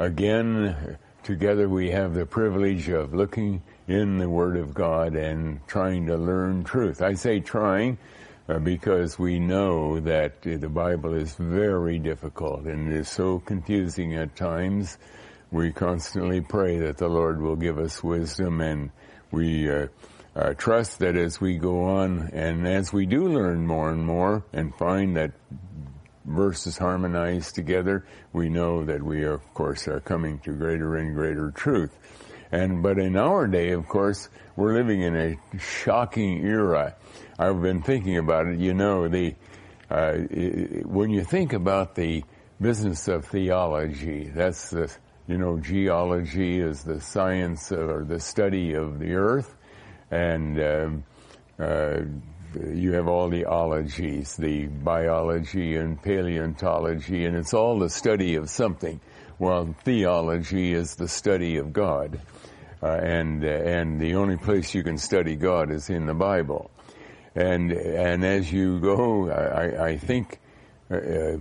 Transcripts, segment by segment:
again, together we have the privilege of looking in the Word of God and trying to learn truth. I say trying because we know that the Bible is very difficult and is so confusing at times. We constantly pray that the Lord will give us wisdom, and we trust that as we go on and as we do learn more and more and find that verses harmonized together, we know that we are, of course, are coming to greater and greater truth. But in our day, of course, we're living in a shocking era. I've been thinking about it. You know, when you think about the business of theology, that's the, geology is the science or the study of the earth, and you have all the ologies, the biology and paleontology, and it's all the study of something. Well, theology is the study of God, and the only place you can study God is in the Bible. And as you go, I think as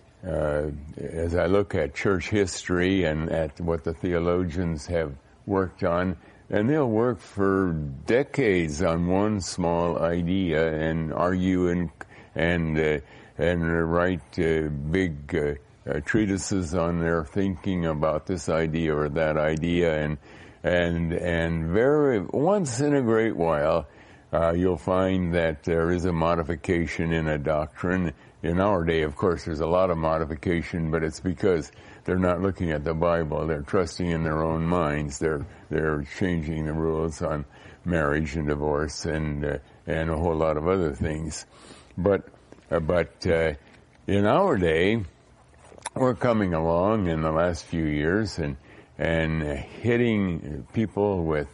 I look at church history and at what the theologians have worked on, and they'll work for decades on one small idea and argue and write big treatises on their thinking about this idea or that idea, and very once in a great while you'll find that there is a modification in a doctrine. In our day, of course, there's a lot of modification, but it's because they're not looking at the Bible. They're trusting in their own minds. They're changing the rules on marriage and divorce and a whole lot of other things. But in our day, we're coming along in the last few years and hitting people with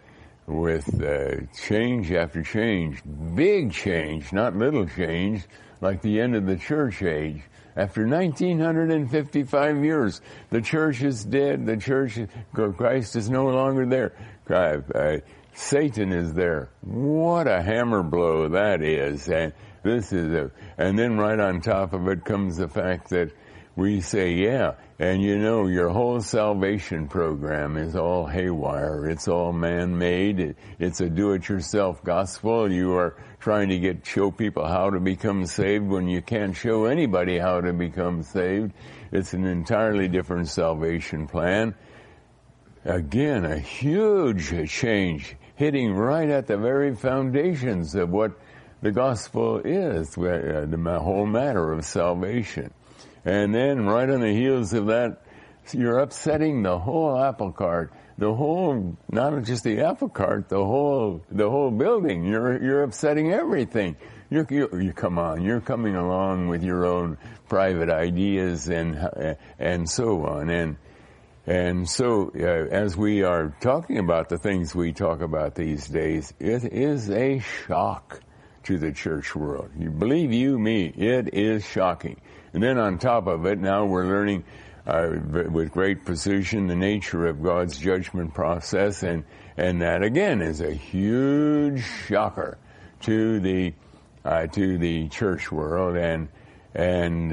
change after change, big change, not little change, like the end of the church age. After 1955 years, the church is dead. Christ is no longer there. Satan is there. What a hammer blow that is. And and then right on top of it comes the fact that we say, yeah, and your whole salvation program is all haywire. It's all man-made. It's a do-it-yourself gospel. You are trying to show people how to become saved when you can't show anybody how to become saved. It's an entirely different salvation plan. Again, a huge change, hitting right at the very foundations of what the gospel is, the whole matter of salvation. And then right on the heels of that, you're upsetting the whole apple cart, not just the apple cart, the whole building. You're upsetting everything. You come on, you're coming along with your own private ideas and so on. And so as we are talking about the things we talk about these days, it is a shock to the church world. You believe me, it is shocking. And then on top of it, now we're learning with great precision the nature of God's judgment process, and that again is a huge shocker to the church world. And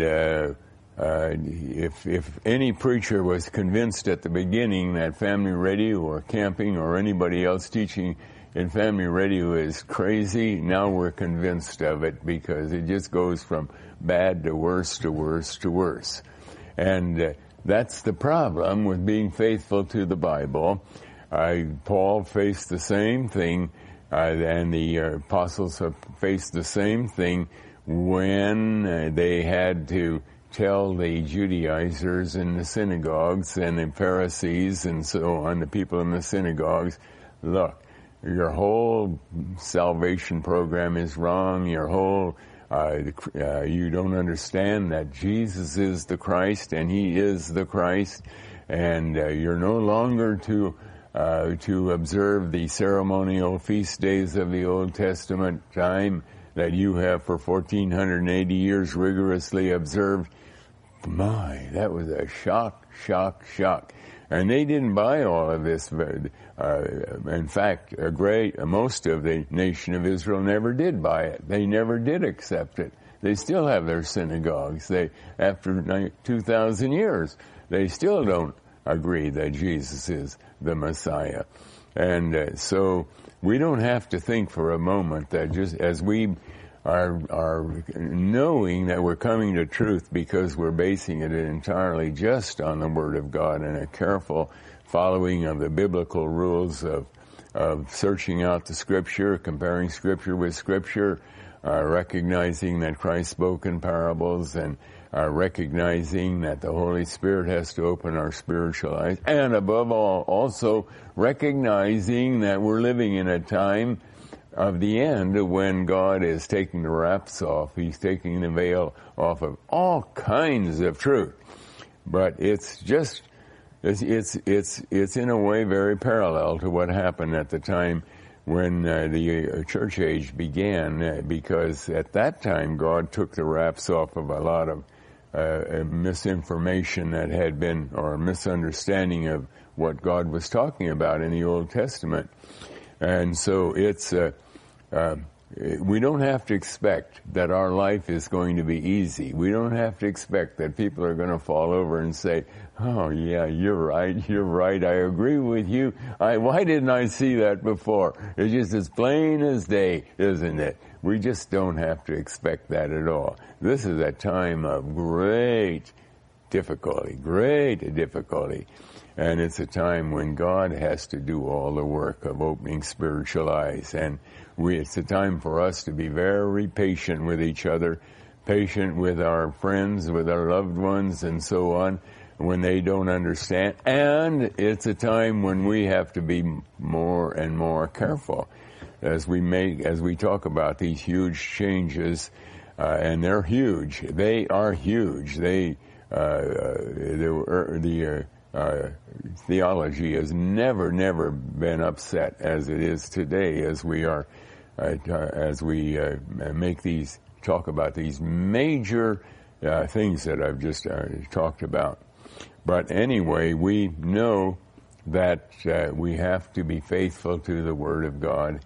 if any preacher was convinced at the beginning that Family Radio or camping or anybody else teaching in Family Radio is crazy, now we're convinced of it because it just goes from bad to worse to worse to worse. And that's the problem with being faithful to the Bible. Paul faced the same thing, and the apostles have faced the same thing when they had to tell the Judaizers in the synagogues and the Pharisees and so on, the people in the synagogues, look, your whole salvation program is wrong. Your whole you don't understand that Jesus is the Christ and He is the Christ, and you're no longer to observe the ceremonial feast days of the Old Testament time that you have for 1480 years rigorously observed. My, that was a shock. And they didn't buy all of this. In fact, most of the nation of Israel never did buy it. They never did accept it. They still have their synagogues. After 2,000 years, they still don't agree that Jesus is the Messiah. And so we don't have to think for a moment that just as we are knowing that we're coming to truth because we're basing it entirely just on the Word of God and a careful following of the biblical rules of searching out the Scripture, comparing Scripture with Scripture, recognizing that Christ spoke in parables, and recognizing that the Holy Spirit has to open our spiritual eyes, and above all, also recognizing that we're living in a time of the end when God is taking the wraps off. He's taking the veil off of all kinds of truth. But it's just, it's in a way very parallel to what happened at the time when the church age began, because at that time God took the wraps off of a lot of misinformation that had been, or misunderstanding of what God was talking about in the Old Testament. And so it's, we don't have to expect that our life is going to be easy. We don't have to expect that people are going to fall over and say, oh yeah, you're right, I agree with you. Why didn't I see that before? It's just as plain as day, isn't it? We just don't have to expect that at all. This is a time of great difficulty. And it's a time when God has to do all the work of opening spiritual eyes. And it's a time for us to be very patient with each other, patient with our friends, with our loved ones, and so on, when they don't understand. And it's a time when we have to be more and more careful as we talk about these huge changes, and they're huge. They are huge. The theology has never been upset as it is today, as we talk about these major things that I've just talked about. But anyway, we know that we have to be faithful to the Word of God,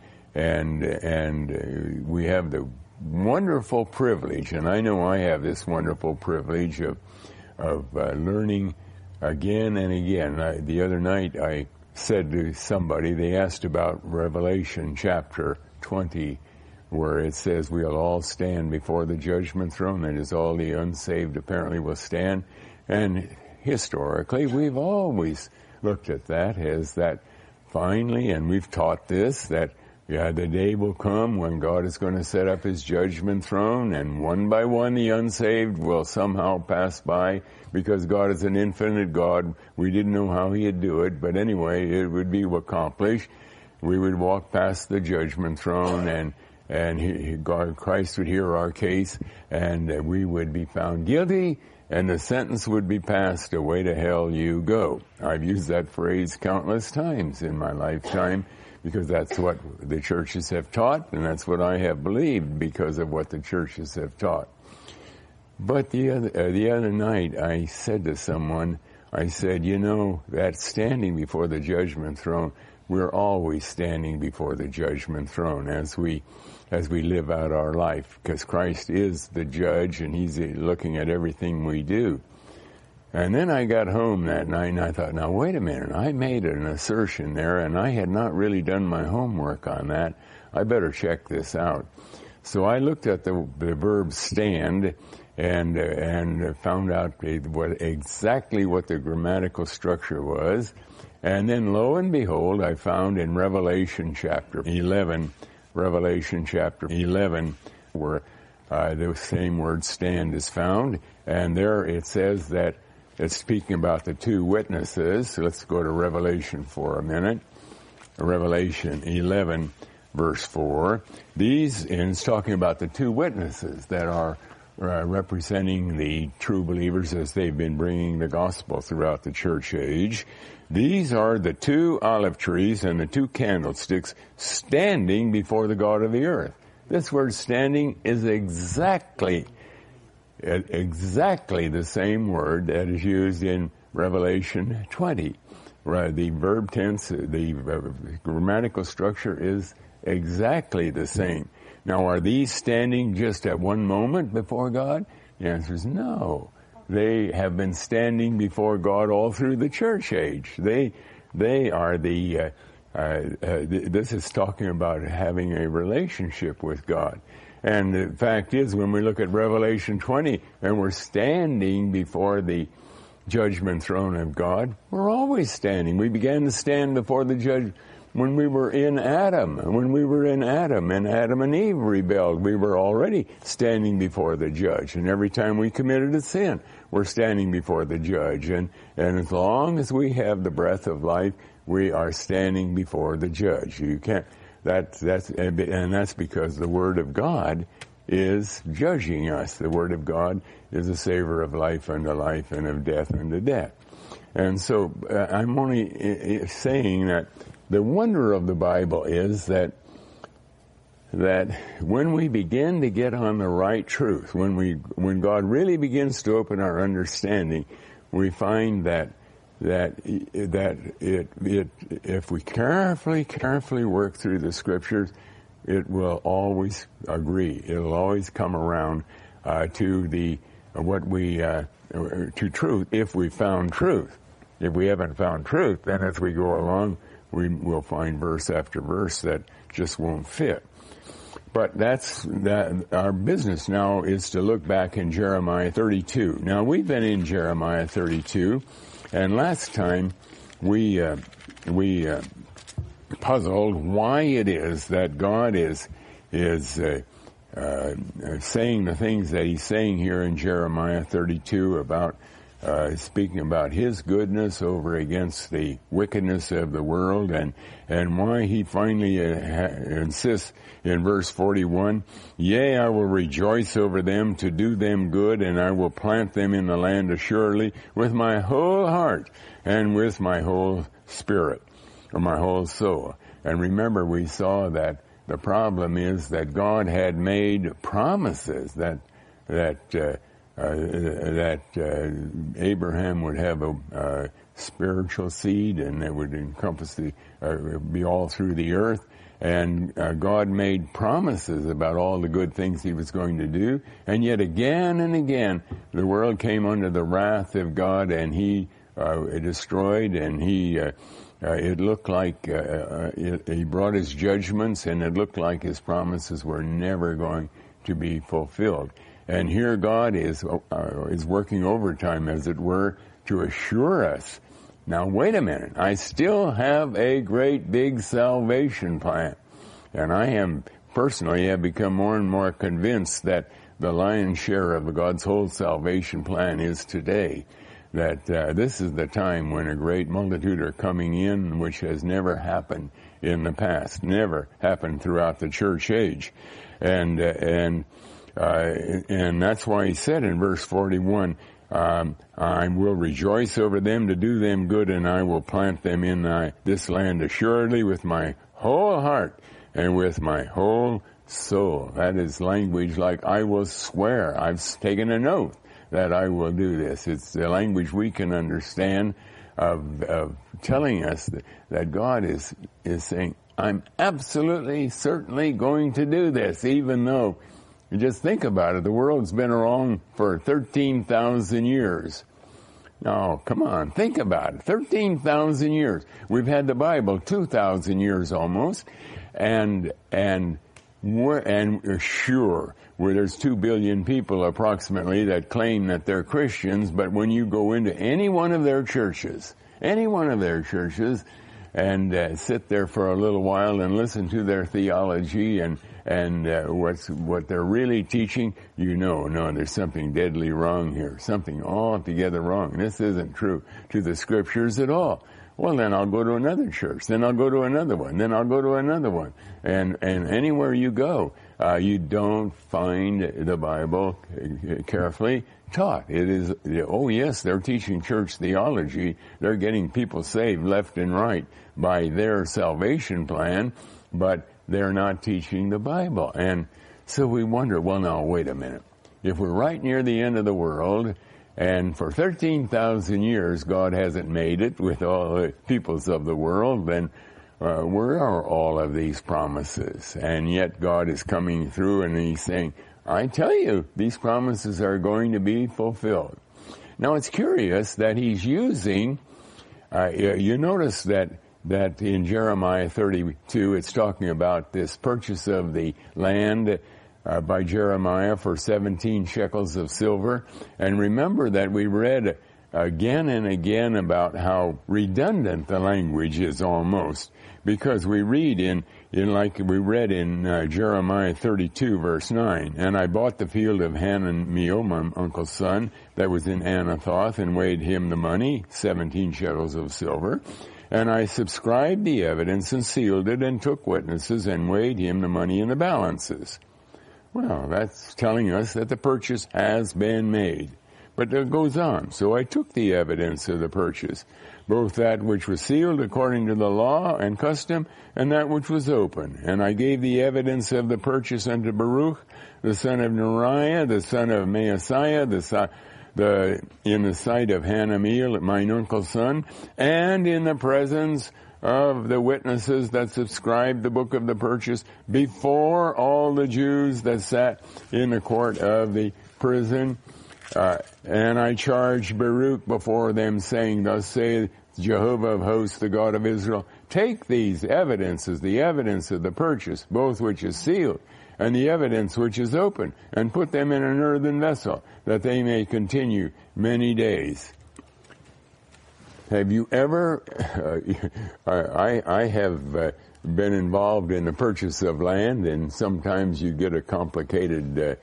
and we have the wonderful privilege, and I know I have this wonderful privilege of learning again and again. The other night I said to somebody, they asked about Revelation chapter 20, where it says we'll all stand before the judgment throne. That is, all the unsaved apparently will stand. And historically, we've always looked at that as that finally, and we've taught this, that the day will come when God is going to set up His judgment throne, and one by one the unsaved will somehow pass by, because God is an infinite God. We didn't know how He'd do it, but anyway, it would be accomplished. We would walk past the judgment throne, and Christ would hear our case, and we would be found guilty, and the sentence would be passed, away to hell you go. I've used that phrase countless times in my lifetime, because that's what the churches have taught, and that's what I have believed because of what the churches have taught. But the other night, I said to someone, I said, that standing before the judgment throne, we're always standing before the judgment throne as we live out our life, because Christ is the judge, and He's looking at everything we do. And then I got home that night, and I thought, now wait a minute, I made an assertion there, and I had not really done my homework on that. I better check this out. So I looked at the verb stand, and found out exactly what the grammatical structure was. And then lo and behold, I found in Revelation chapter 11, where the same word stand is found. And there it says that it's speaking about the two witnesses. So let's go to Revelation for a minute. Revelation 11, verse 4. And it's talking about the two witnesses that are representing the true believers as they've been bringing the gospel throughout the church age. These are the two olive trees and the two candlesticks standing before the God of the earth. This word standing is exactly the same word that is used in Revelation 20. The verb tense, the grammatical structure is exactly the same. Now, are these standing just at one moment before God? The answer is no. they have been standing before God all through the church age. They are this is talking about having a relationship with God. And the fact is, when we look at Revelation 20, and we're standing before the judgment throne of God, we're always standing. We began to stand before the judge when we were in Adam. When we were in Adam, and Adam and Eve rebelled, we were already standing before the judge. And every time we committed a sin, we're standing before the judge. And as long as we have the breath of life, we are standing before the judge. You can't. That's because the Word of God is judging us. The Word of God is a saver of life unto life and of death unto death. And so I'm only saying that the wonder of the Bible is that when we begin to get on the right truth, when God really begins to open our understanding, we find that if we carefully work through the Scriptures, it will always agree. It'll always come around to truth if we found truth. If we haven't found truth, then as we go along, we will find verse after verse that just won't fit. But our business now is to look back in Jeremiah 32. Now, we've been in Jeremiah 32. And last time we puzzled why it is that God is saying the things that He's saying here in Jeremiah 32 about speaking about His goodness over against the wickedness of the world, and why He finally insists in verse 41, "Yea, I will rejoice over them to do them good, and I will plant them in the land assuredly with my whole heart and with my whole spirit," or my whole soul. And remember, we saw that the problem is that God had made promises that Abraham would have a spiritual seed, and it would encompass be all through the earth. And God made promises about all the good things He was going to do. And yet again and again, the world came under the wrath of God, and He destroyed, and it looked like He brought His judgments, and it looked like His promises were never going to be fulfilled. And here God is working overtime, as it were, to assure us, now wait a minute, I still have a great big salvation plan. And I personally have become more and more convinced that the lion's share of God's whole salvation plan is today. That this is the time when a great multitude are coming in, which has never happened in the past, never happened throughout the church age. And that's why He said in verse 41, I will rejoice over them to do them good, and I will plant them in this land assuredly with my whole heart and with my whole soul. That is language like I will swear. I've taken an oath that I will do this. It's the language we can understand of telling us that God is saying, I'm absolutely, certainly going to do this, even though, you just think about it, the world's been wrong for 13,000 years. Now, come on, think about it. 13,000 years. We've had the Bible 2,000 years almost, and sure, where there's 2 billion people approximately that claim that they're Christians, but when you go into any one of their churches, and sit there for a little while and listen to their theology and what they're really teaching, no, there's something deadly wrong here, something altogether wrong. This isn't true to the Scriptures at all. Well, then I'll go to another church, then I'll go to another one, then I'll go to another one. And anywhere you go, you don't find the Bible carefully taught. It is, oh yes, they're teaching church theology. They're getting people saved left and right by their salvation plan, but they're not teaching the Bible. And so we wonder, well, now, wait a minute. If we're right near the end of the world, and for 13,000 years God hasn't made it with all the peoples of the world, then where are all of these promises? And yet God is coming through and He's saying, I tell you, these promises are going to be fulfilled. Now it's curious that he's using, you notice that in Jeremiah 32 it's talking about this purchase of the land by Jeremiah for 17 shekels of silver. And remember that we read again and again about how redundant the language is almost, because we read in Jeremiah 32 verse 9, and I bought the field of Hananiel, my uncle's son, that was in Anathoth, and weighed him the money, 17 shekels of silver. And I subscribed the evidence and sealed it and took witnesses and weighed him the money in the balances. Well, that's telling us that the purchase has been made. But it goes on. So I took the evidence of the purchase, both that which was sealed according to the law and custom, and that which was open. And I gave the evidence of the purchase unto Baruch, the son of Neriah, the son of Maaseiah, in the sight of Hananiel, mine uncle's son, and in the presence of the witnesses that subscribed the book of the purchase, before all the Jews that sat in the court of the prison. And I charged Baruch before them, saying, Thus saith Jehovah of hosts, the God of Israel, take these evidences, the evidence of the purchase, both which is sealed, and the evidence which is open, and put them in an earthen vessel, that they may continue many days. Have you ever, I have been involved in the purchase of land, and sometimes you get a complicated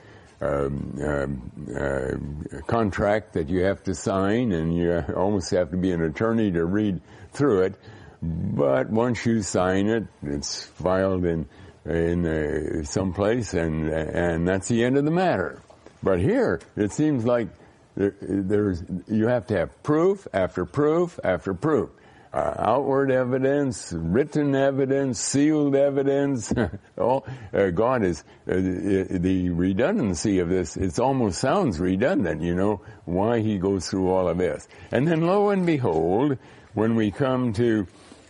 contract that you have to sign, and you almost have to be an attorney to read through it. But once you sign it, it's filed in some place, and that's the end of the matter. But here, it seems like you have to have proof after proof after proof. Outward evidence, written evidence, sealed evidence. God is, the redundancy of this, it almost sounds redundant, why he goes through all of this. And then lo and behold, when we come to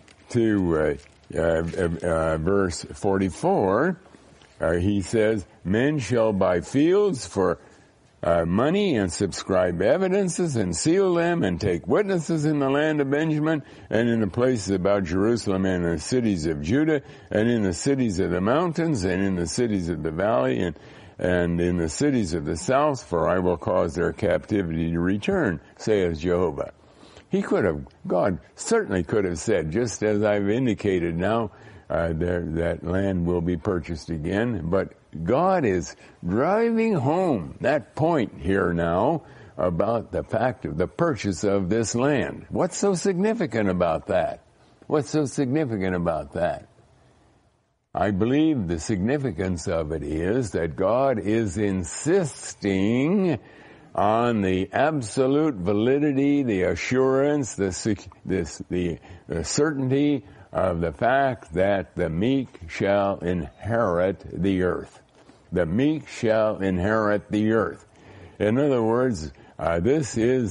verse 44, he says, men shall buy fields for money and subscribe evidences and seal them and take witnesses in the land of Benjamin and in the places about Jerusalem and in the cities of Judah and in the cities of the mountains and in the cities of the valley and in the cities of the south, for I will cause their captivity to return, saith Jehovah. God certainly could have said, just as I've indicated now, that land will be purchased again, but God is driving home that point here now about the fact of the purchase of this land. What's so significant about that? What's so significant about that? I believe the significance of it is that God is insisting on the absolute validity, the assurance, the certainty of the fact that the meek shall inherit the earth. The meek shall inherit the earth. In other words, this is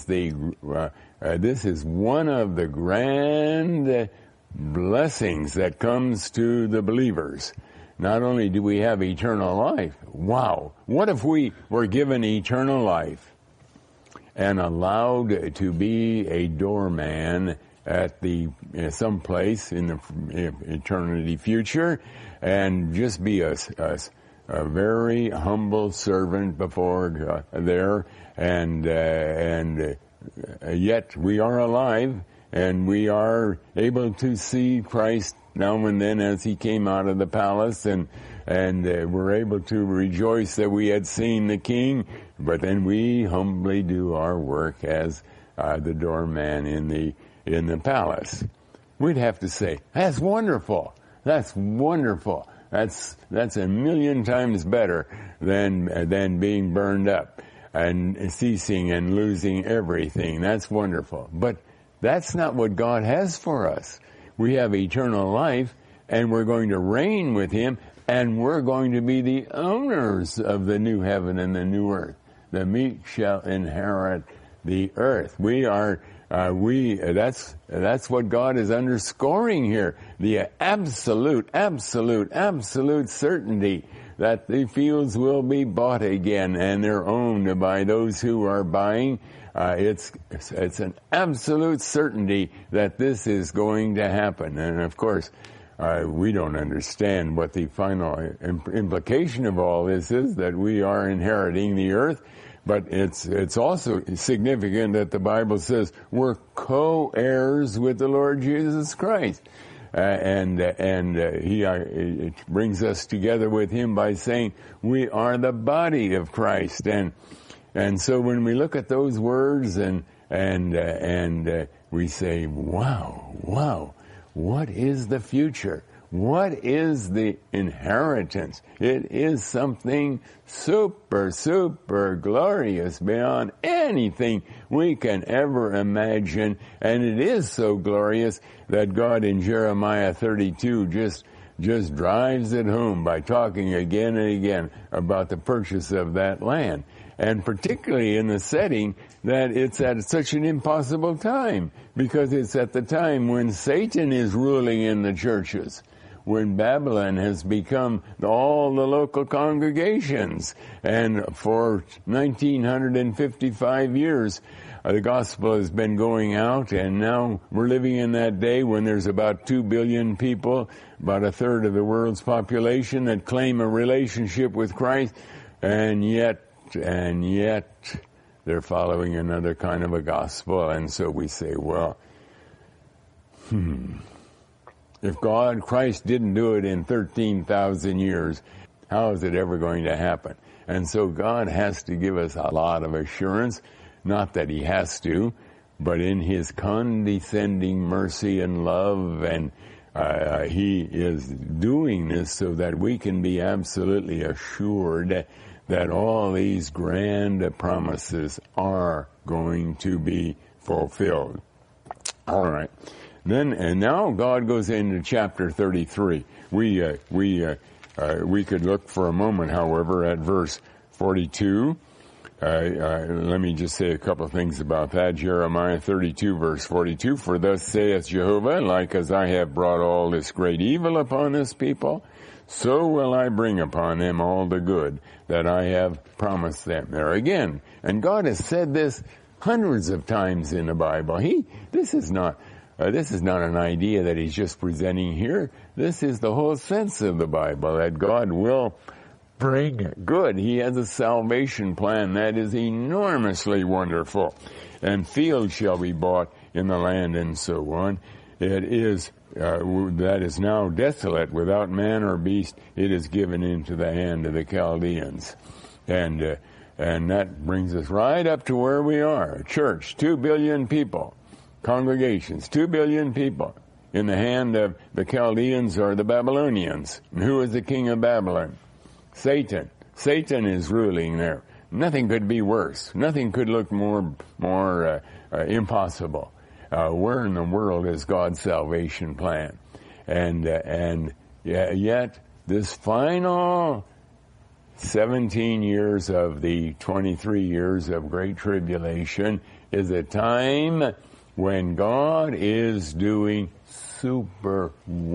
one of the grand blessings that comes to the believers. Not only do we have eternal life, wow, what if we were given eternal life and allowed to be a doorman at some place in the eternity future, and just be a very humble servant before God there, and yet we are alive, and we are able to see Christ now and then as he came out of the palace, and we're able to rejoice that we had seen the King, but then we humbly do our work as the doorman in the palace. We'd have to say, that's wonderful. That's wonderful. That's a million times better than being burned up and ceasing and losing everything. That's wonderful. But that's not what God has for us. We have eternal life, and we're going to reign with him, and we're going to be the owners of the new heaven and the new earth. The meek shall inherit the earth. That's what God is underscoring here. The absolute certainty that the fields will be bought again, and they're owned by those who are buying It's an absolute certainty that this is going to happen. And of course, we don't understand what the final implication of all this is, that we are inheriting the earth. But it's also significant that the Bible says we're co-heirs with the Lord Jesus Christ. He brings us together with Him by saying we are the body of Christ. And so when we look at those words and we say, wow, what is the future? What is the inheritance? It is something super, super glorious beyond anything we can ever imagine. And it is so glorious that God in Jeremiah 32 just drives it home by talking again and again about the purchase of that land. And particularly in the setting that it's at such an impossible time, because it's at the time when Satan is ruling in the churches, when Babylon has become all the local congregations. And for 1955 years, the gospel has been going out, and now we're living in that day when there's about 2 billion people, about a third of the world's population, that claim a relationship with Christ, and yet they're following another kind of a gospel. And so we say, well, if Christ didn't do it in 13,000 years, how is it ever going to happen? And so God has to give us a lot of assurance, not that He has to, but in His condescending mercy and love, and He is doing this so that we can be absolutely assured that all these grand promises are going to be fulfilled. All right. And now God goes into chapter 33. We could look for a moment, however, at verse 42. Let me just say a couple of things about that. Jeremiah 32, verse 42. For thus saith Jehovah, like as I have brought all this great evil upon this people, so will I bring upon them all the good that I have promised them. There again. And God has said this hundreds of times in the Bible. This is not an idea that He's just presenting here. This is the whole sense of the Bible, that God will bring good. He has a salvation plan that is enormously wonderful. And fields shall be bought in the land, and so on. It is that is now desolate, without man or beast. It is given into the hand of the Chaldeans. And that brings us right up to where we are. A church, 2 billion people. Congregations, 2 billion people. In the hand of the Chaldeans or the Babylonians. And who is the king of Babylon? Satan. Satan is ruling there. Nothing could be worse. Nothing could look more impossible. Where in the world is God's salvation plan? And yet this final 17 years of the 23 years of Great Tribulation is a time when God is doing super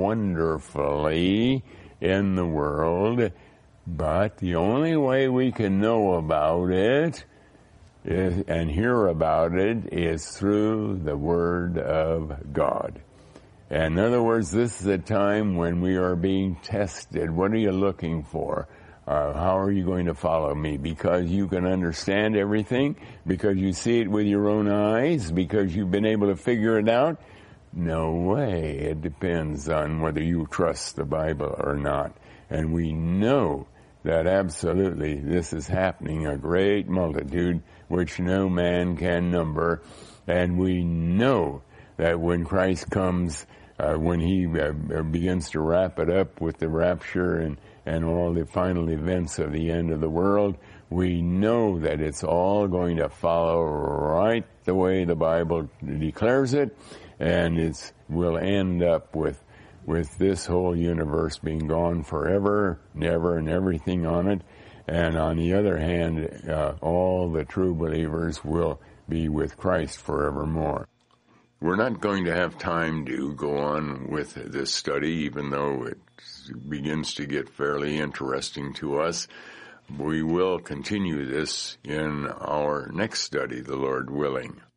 wonderfully in the world, but the only way we can know about it and hear about it is through the Word of God. And in other words, this is a time when we are being tested. What are you looking for? How are you going to follow me? Because you can understand everything? Because you see it with your own eyes? Because you've been able to figure it out? No way. It depends on whether you trust the Bible or not. And we know that absolutely this is happening, a great multitude which no man can number. And we know that when Christ comes, when He begins to wrap it up with the rapture and all the final events of the end of the world, we know that it's all going to follow right the way the Bible declares it, and will end up with this whole universe being gone forever, never, and everything on it. And on the other hand, all the true believers will be with Christ forevermore. We're not going to have time to go on with this study, even though it begins to get fairly interesting to us. We will continue this in our next study, the Lord willing.